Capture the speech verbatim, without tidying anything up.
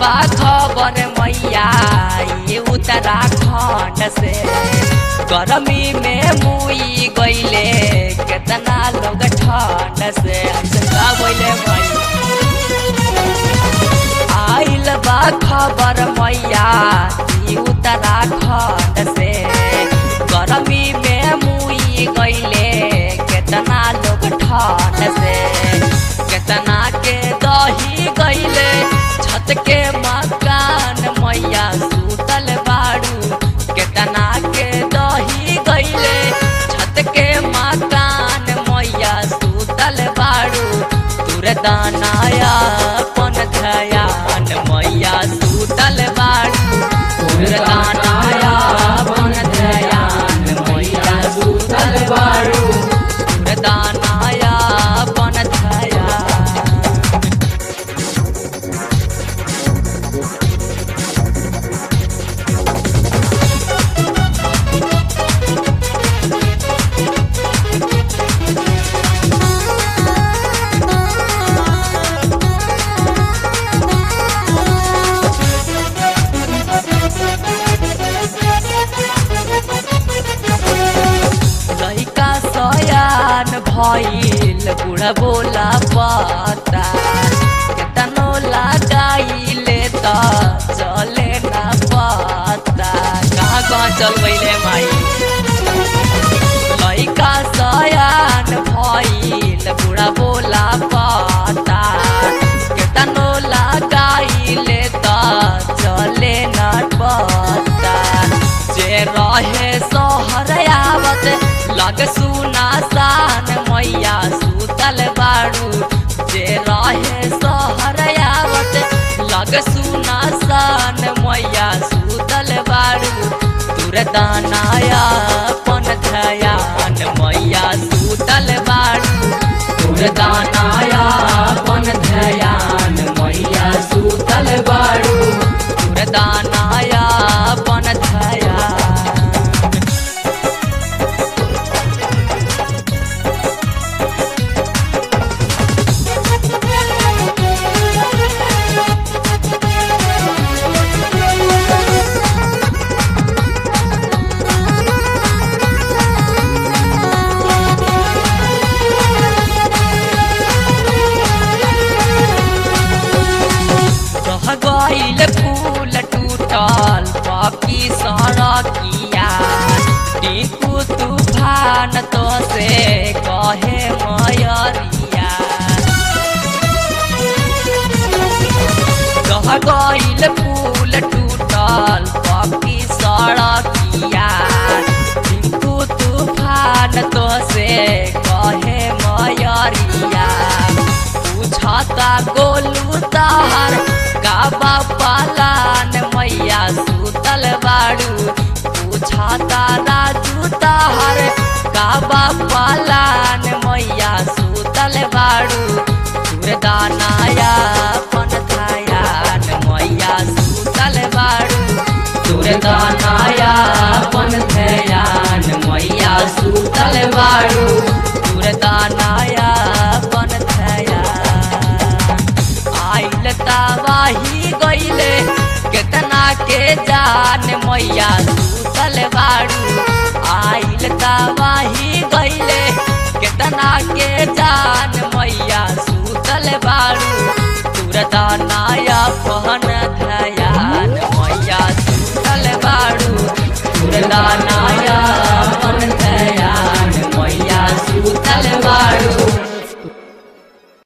बा खबर मैया ये उत्तराखंड से गर्मी में मुई गईले कितना लोग ठंड से का बोले मैया आइल बा खबर मैया ये उत्तराखंड से गर्मी में मुई गईले कितना लोग ठंड से कितना के दही गईले छत के मकान मैया सुतल बाड़ू कितना के दही गईले छत के मकान मैया सुतल बाड़ू तुर दानाया पन ध्यान मैया सुतल बाड़ू तुर दानाया पन ध्यान मैया सुतल बाड़ू तुर दानाया पन ध्यान। लइका सयान भइल बुढ़ा बोला पता केतनो लगाइले त चले ना पता कहाँ कहाँ चल गइले माई लइका सयान भइल बुढ़ा बोला पता केतनो लगाइले त चले ना पता जे रहे शहर आवत लग सुना सान मैया सुतल बाड़ू जे रहे शहर आवत लग सुना सान मैया सुतल बाड़ू तुर दानाया पन ध्यान मैया सुतल बाड़ू तुर दानाया पन ध्यान मैया सुतल बाड़ू तुर दानाया पन ध्यान। गइल फूल टूटल बाकी सड़किया टिकू तूफान तो से कहे मयरिया रह गइल फूल टूटल बाकी सड़किया टिकू तूफान तो से कहे मयरिया पूछता गोलू तार काबा पालान मैया सुतल बाड़ू पूछता राजू तार काबा पालान मैया सुतल बाड़ू तुर दानाया पन ध्यान मैया सुतल बाड़ू तुर दानाया पन ध्यान मैया सुतल बाड़ू तुर दानाया पन ध्यान। आइल तावाही गइले केतना के जान मैया सुतल बाड़ू आइल तावाही गइले केतना के जान मैया सुतल बाड़ू तुर दानाया पहन